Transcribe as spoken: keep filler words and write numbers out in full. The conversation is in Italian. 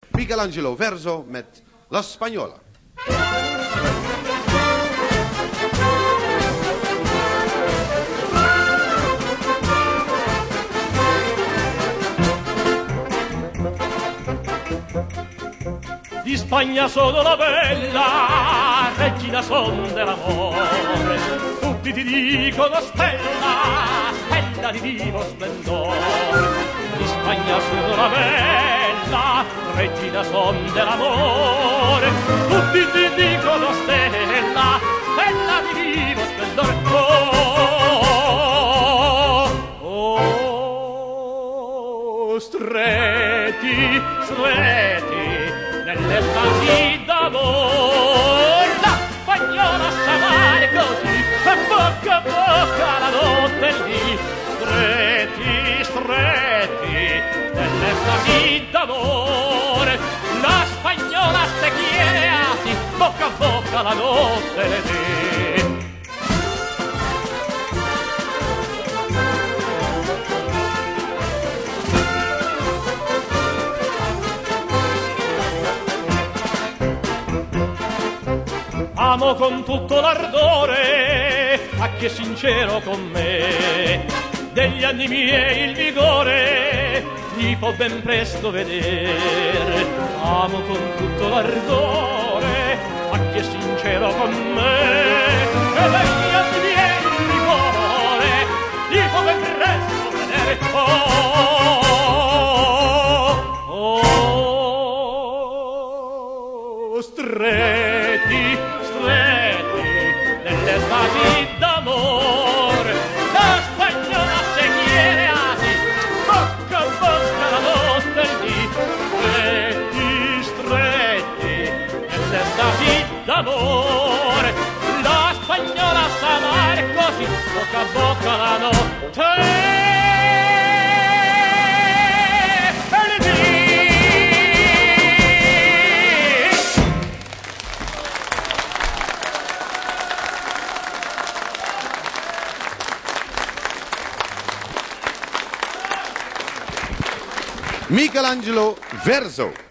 Michelangelo Verso met La Spagnola. Di Spagna sono la bella, regina son dell'amore. Tutti ti dicono stella, stella di vivo splendore. Di Spagna sono la bella, regina son dell'amore. Tutti ti dicono stella, stella di vivo splendore. Oh, oh, stretti, stretti nell'estasi d'amor, la spagnola sa male così, e bocca a bocca la notte lì. Stretti, stretti nell'estasi d'amore, la spagnola se quiere así, bocca a bocca la notte lì. Amo con tutto l'ardore a chi è sincero con me, degli anni miei il vigore gli può ben presto vedere. Amo con tutto l'ardore a chi è sincero con me, e degli anni miei il vigore gli può ben presto vedere. Oh, oh, stretti, nell'estasi d'amore, la spagnola se quiere así, bocca a bocca la notte lì. Stretti, stretti nell'estasi d'amore, la spagnola sa amare così, bocca a bocca la notte. Michelangelo Verso.